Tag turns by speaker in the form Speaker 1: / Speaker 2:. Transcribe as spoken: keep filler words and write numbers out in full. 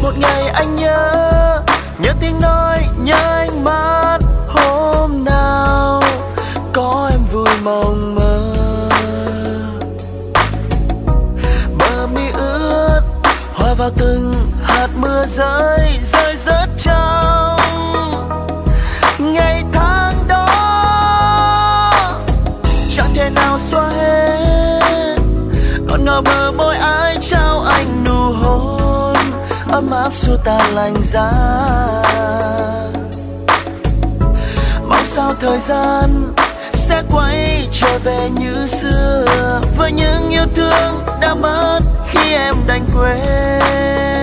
Speaker 1: một ngày anh nhớ, nhớ tiếng nói, nhớ ánh mắt hôm nào có em vui mộng mơ. Bờ mi ướt hòa vào từng hạt mưa rơi, rơi rớt trong ngày tháng đó. Chẳng thể nào xóa hết ngọt ngào bờ môi ai trao anh nụ hôn ấm áp xua tan lạnh giá. Mong sao thời gian sẽ quay trở về như xưa, với những yêu thương đã mất khi em đành quên.